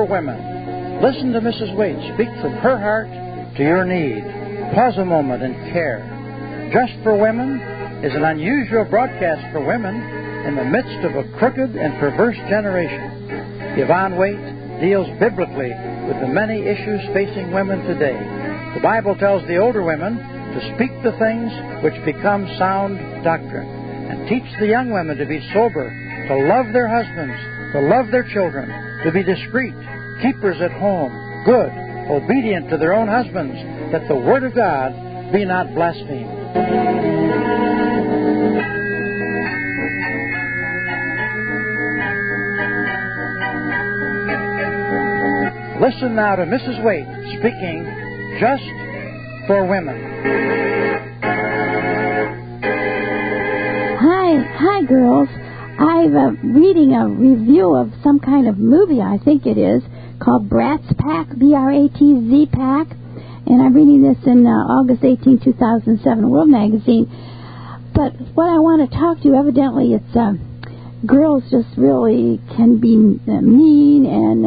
for women. Listen to Mrs. Waite speak from her heart to your need. Pause a moment and care. Just for Women is an unusual broadcast for women in the midst of a crooked and perverse generation. Yvonne Waite deals biblically with the many issues facing women today. The Bible tells the older women to speak the things which become sound doctrine, and teach the young women to be sober, to love their husbands, to love their children, to be discreet, keepers at home, good, obedient to their own husbands, that the Word of God be not blasphemed. Listen now to Mrs. Waite speaking just for women. Hi, girls. I'm reading a review of some kind of movie, I think it is, called Bratz Pack, B-R-A-T-Z Pack. And I'm reading this in August 18, 2007, World Magazine. But what I want to talk to you, evidently, it's girls just really can be mean and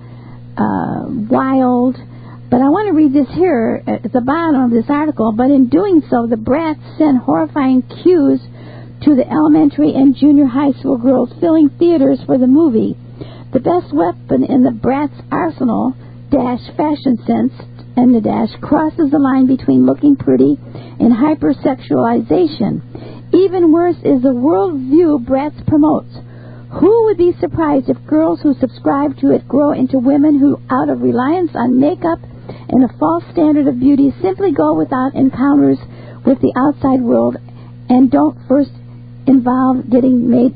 wild. But I want to read this here at the bottom of this article. But in doing so, the brats send horrifying cues to the elementary and junior high school girls filling theaters for the movie. The best weapon in the brats' arsenal, fashion sense, and the crosses the line between looking pretty and hypersexualization. Even worse is the worldview Bratz promotes. Who would be surprised if girls who subscribe to it grow into women who, out of reliance on makeup and a false standard of beauty, simply go without encounters with the outside world and don't first involve getting made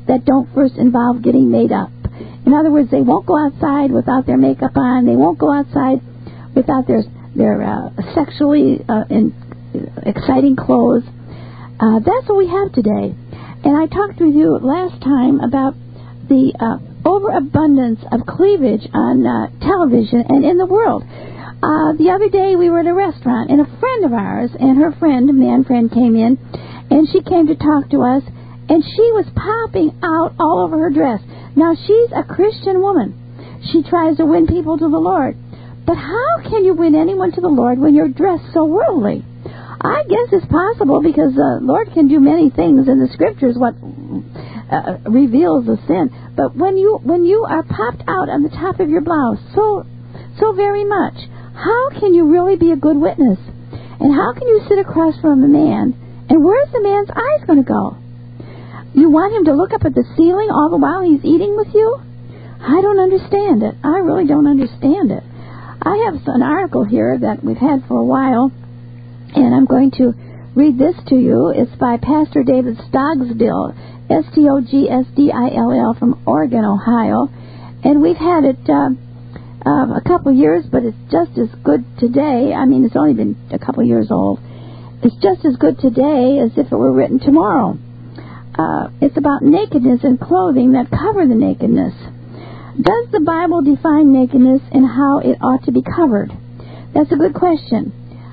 up. In other words, they won't go outside without their makeup on. They won't go outside without their sexually exciting clothes. That's what we have today. And I talked with you last time about the overabundance of cleavage on television and in the world. The other day we were at a restaurant, and a friend of ours and her friend, a man friend, came in, and she came to talk to us, and she was popping out all over her dress. Now, she's a Christian woman. She tries to win people to the Lord. But how can you win anyone to the Lord when you're dressed so worldly? I guess it's possible because the Lord can do many things in the Scriptures, what reveals the sin. But when you are popped out on the top of your blouse so very much, how can you really be a good witness? And how can you sit across from a man, and where's the man's eyes going to go? You want him to look up at the ceiling all the while he's eating with you? I don't understand it. I really don't understand it. I have an article here that we've had for a while, and I'm going to read this to you. It's by Pastor David Stogsdill, Stogsdill, from Oregon, Ohio. And we've had it a couple years, but it's just as good today. I mean, it's only been a couple years old. It's just as good today as if it were written tomorrow. It's about nakedness and clothing that cover the nakedness. Does the Bible define nakedness and how it ought to be covered? That's a good question.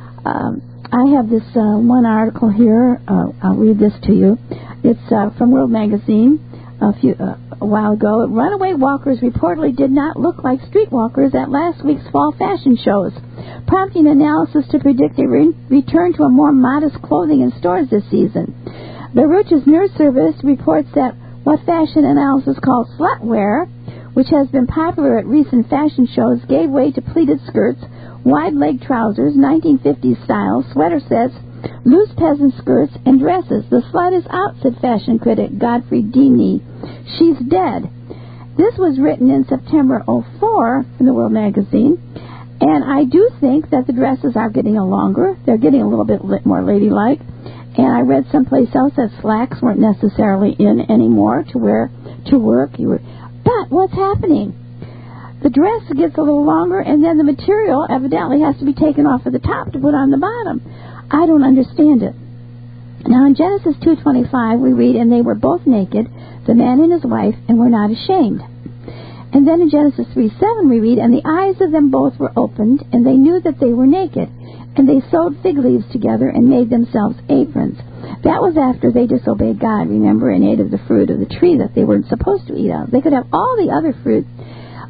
I have this one article here. I'll read this to you. It's from World Magazine a while ago. Runaway walkers reportedly did not look like streetwalkers at last week's fall fashion shows, prompting analysis to predict a return to a more modest clothing in stores this season. The Reuters News Service reports that what fashion analysis calls slutwear, which has been popular at recent fashion shows, gave way to pleated skirts, wide-leg trousers, 1950s style, sweater sets, loose peasant skirts, and dresses. The slut is out, said fashion critic Godfrey Deeney. She's dead. This was written in September '04 in the World Magazine, and I do think that the dresses are getting longer. They're getting a little bit more ladylike. And I read someplace else that slacks weren't necessarily in anymore to wear to work. But what's happening? The dress gets a little longer, and then the material evidently has to be taken off at the top to put on the bottom. I don't understand it. Now, in Genesis 2:25, we read, "And they were both naked, the man and his wife, and were not ashamed." And then in Genesis 3:7, we read, "And the eyes of them both were opened, and they knew that they were naked. And they sewed fig leaves together and made themselves aprons." That was after they disobeyed God, remember, and ate of the fruit of the tree that they weren't supposed to eat of. They could have all the other fruit,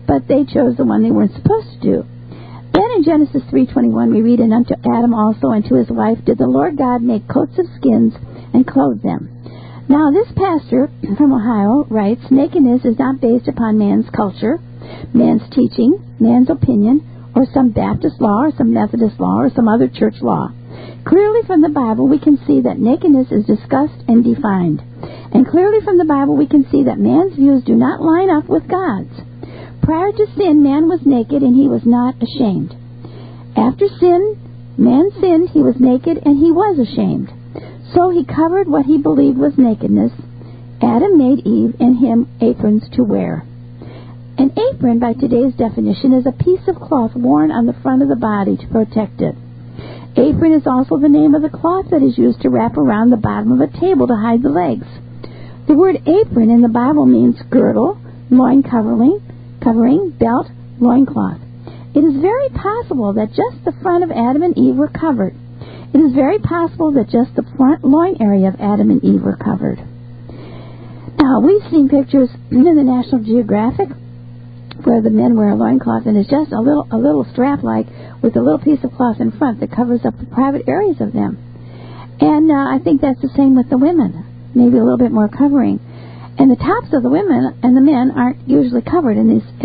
but they chose the one they weren't supposed to do. Then in Genesis 3:21 we read, "And unto Adam also and to his wife did the Lord God make coats of skins and clothe them." Now this pastor from Ohio writes, "Nakedness is not based upon man's culture, man's teaching, man's opinion, or some Baptist law or some Methodist law or some other church law. Clearly from the Bible we can see that nakedness is discussed and defined. And clearly from the Bible we can see that man's views do not line up with God's. Prior to sin, man was naked and he was not ashamed. After sin, man sinned, he was naked and he was ashamed. So he covered what he believed was nakedness. Adam made Eve and him aprons to wear." An apron, by today's definition, is a piece of cloth worn on the front of the body to protect it. Apron is also the name of the cloth that is used to wrap around the bottom of a table to hide the legs. The word apron in the Bible means girdle, loin covering, belt, loincloth. It is very possible that just the front of Adam and Eve were covered. It is very possible that just the front loin area of Adam and Eve were covered. Now, we've seen pictures in the National Geographic where the men wear a loincloth, and it's just a little strap with a little piece of cloth in front that covers up the private areas of them. And I think that's the same with the women, maybe a little bit more covering. And the tops of the women and the men aren't usually covered in these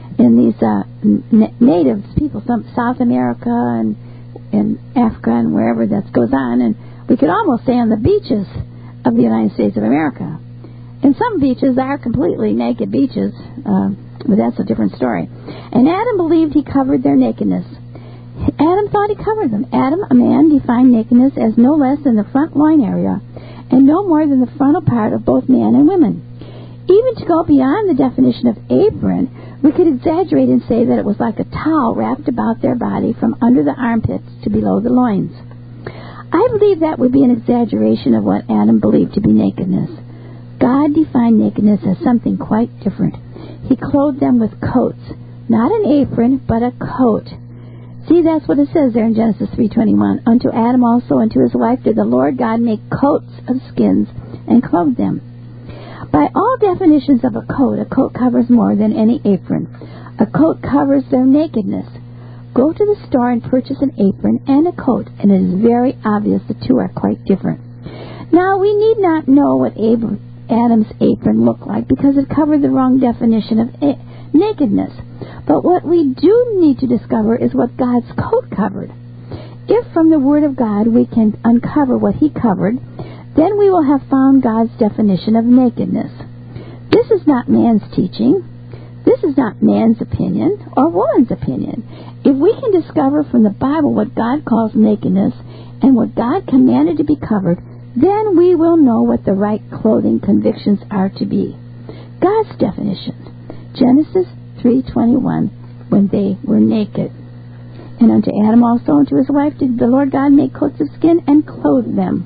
native people, some South America and Africa and wherever that goes on. And we could almost say on the beaches of the United States of America. And some beaches are completely naked beaches, but that's a different story. And Adam believed he covered their nakedness. Adam thought he covered them. Adam, a man, defined nakedness as no less than the front loin area, and no more than the frontal part of both man and women. Even to go beyond the definition of apron, we could exaggerate and say that it was like a towel wrapped about their body from under the armpits to below the loins. I believe that would be an exaggeration of what Adam believed to be nakedness. God defined nakedness as something quite different. He clothed them with coats, not an apron, but a coat. See, that's what it says there in Genesis 3:21. "Unto Adam also and to his wife did the Lord God make coats of skins and clothe them." By all definitions of a coat covers more than any apron. A coat covers their nakedness. Go to the store and purchase an apron and a coat, and it is very obvious the two are quite different. Now, we need not know what Adam's apron looked like because it covered the wrong definition of nakedness. But what we do need to discover is what God's coat covered. If from the Word of God we can uncover what He covered, then we will have found God's definition of nakedness. This is not man's teaching. This is not man's opinion or woman's opinion. If we can discover from the Bible what God calls nakedness and what God commanded to be covered, then we will know what the right clothing convictions are to be. God's definition. Genesis 3:21, when they were naked. "And unto Adam also and to his wife did the Lord God make coats of skin and clothe them."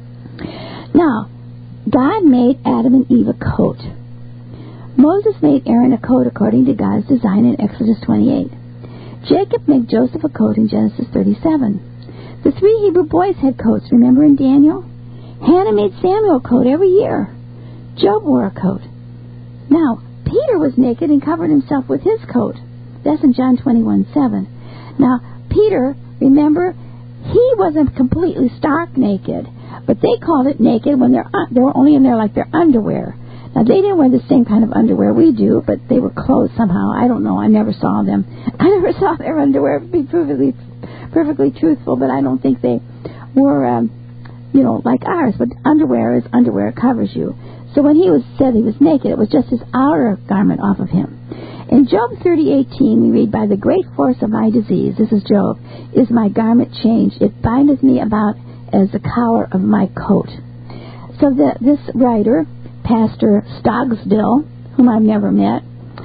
Now, God made Adam and Eve a coat. Moses made Aaron a coat according to God's design in Exodus 28. Jacob made Joseph a coat in Genesis 37. The 3 Hebrew boys had coats, remember in Daniel? Hannah made Samuel a coat every year. Job wore a coat. Now, Peter was naked and covered himself with his coat. That's in John 21:7. Now, Peter, remember, he wasn't completely stark naked, but they called it naked when they were only in there like their underwear. Now, they didn't wear the same kind of underwear we do, but they were clothed somehow. I don't know. I never saw them. I never saw their underwear, to be perfectly truthful, but I don't think they were, like ours. But underwear is underwear. It covers you. So when he said he was naked, it was just his outer garment off of him. In Job 30:18, we read, "By the great force of my disease," this is Job, "is my garment changed. It bindeth me about as the collar of my coat." So this writer, Pastor Stogsdill, whom I've never met,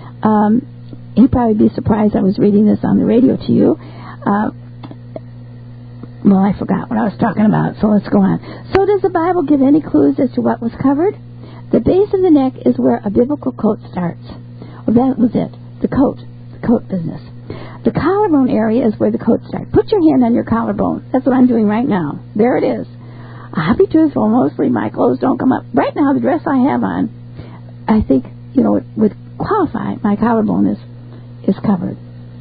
he'd probably be surprised I was reading this on the radio to you. Well, I forgot what I was talking about, so let's go on. So does the Bible give any clues as to what was covered? The base of the neck is where a biblical coat starts. Well, that was it. The coat business. The collarbone area is where the coat starts. Put your hand on your collarbone. That's what I'm doing right now. There it is. I'll be truthful. Mostly my clothes don't come up. Right now, the dress I have on, I think, it would qualify. My collarbone is is covered.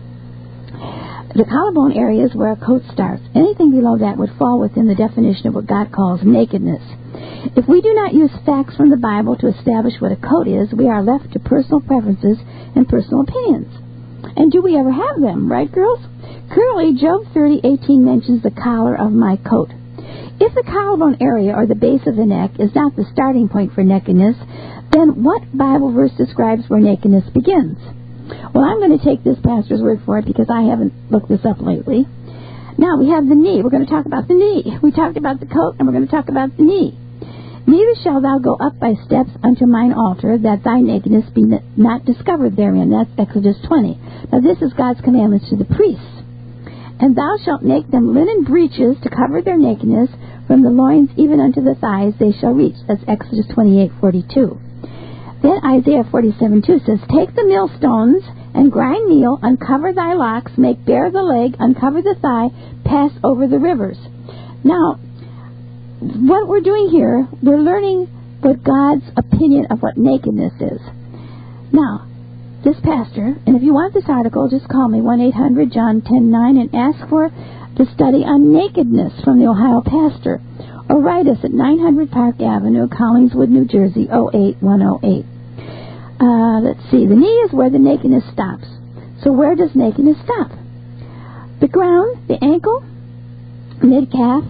The collarbone area is where a coat starts. Anything below that would fall within the definition of what God calls nakedness. If we do not use facts from the Bible to establish what a coat is, we are left to personal preferences and personal opinions. And do we ever have them, right, girls? Currently, Job 30:18 mentions the collar of my coat. If the collarbone area or the base of the neck is not the starting point for nakedness, then what Bible verse describes where nakedness begins? Well, I'm going to take this pastor's word for it because I haven't looked this up lately. Now, we have the knee. We're going to talk about the knee. We talked about the coat, and we're going to talk about the knee. Neither shalt thou go up by steps unto mine altar, that thy nakedness be not discovered therein. That's Exodus 20. Now, this is God's commandments to the priests. And thou shalt make them linen breeches to cover their nakedness, from the loins even unto the thighs they shall reach. That's Exodus 28:42. Then Isaiah 47:2 says, Take the millstones and grind meal, uncover thy locks, make bare the leg, uncover the thigh, pass over the rivers. Now, what we're doing here, we're learning what God's opinion of what nakedness is. Now, this pastor, and if you want this article, just call me, 1-800-JOHN-10-9, and ask for the study on nakedness from the Ohio pastor. Or write us at 900 Park Avenue, Collingswood, New Jersey, 08108. Let's see, the knee is where the nakedness stops. So where does nakedness stop? The ground, the ankle, mid-calf,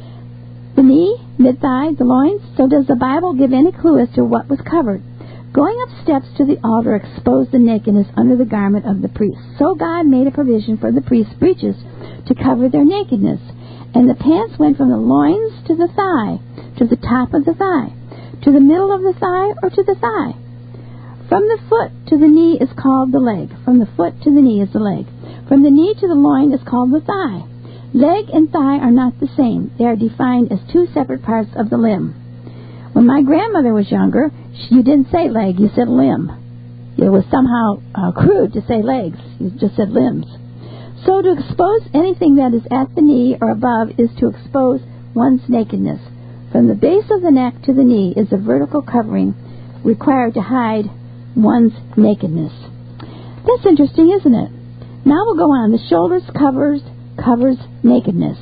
the knee, mid-thigh, the loins. So does the Bible give any clue as to what was covered? Going up steps to the altar exposed the nakedness under the garment of the priest. So God made a provision for the priest's breeches to cover their nakedness. And the pants went from the loins to the thigh, to the top of the thigh, to the middle of the thigh, or to the thigh. From the foot to the knee is called the leg. From the foot to the knee is the leg. From the knee to the loin is called the thigh. Leg and thigh are not the same. They are defined as two separate parts of the limb. When my grandmother was younger, you didn't say leg, you said limb. It was somehow crude to say legs. You just said limbs. So to expose anything that is at the knee or above is to expose one's nakedness. From the base of the neck to the knee is a vertical covering required to hide one's nakedness. That's interesting, isn't it? Now we'll go on. The shoulders covers nakedness.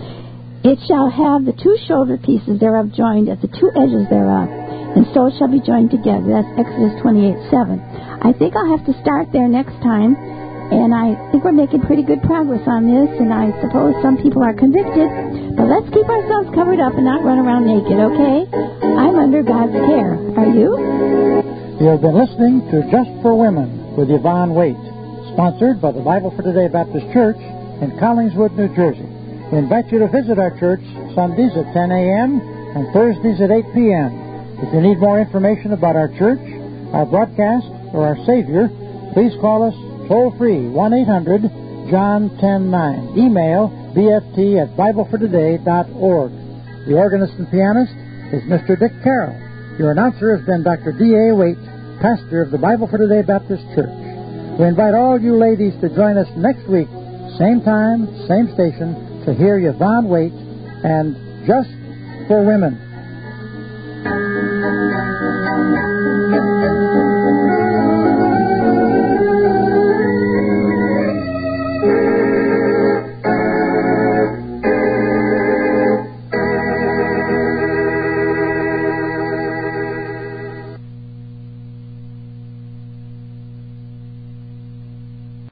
It shall have the two shoulder pieces thereof joined at the two edges thereof, and so it shall be joined together. That's Exodus 28:7. I think I'll have to start there next time, and I think we're making pretty good progress on this, and I suppose some people are convicted, but let's keep ourselves covered up and not run around naked, okay? I'm under God's care. Are you? You have been listening to Just for Women with Yvonne Waite, sponsored by the Bible for Today Baptist Church in Collingswood, New Jersey. We invite you to visit our church Sundays at 10 a.m. and Thursdays at 8 p.m. If you need more information about our church, our broadcast, or our Savior, please call us toll-free, 1-800-JOHN-10-9. Email bft@biblefortoday.org. The organist and pianist is Mr. Dick Carroll. Your announcer has been Dr. D.A. Waite, pastor of the Bible for Today Baptist Church. We invite all you ladies to join us next week, same time, same station, to hear Yvonne Waite and Just for Women.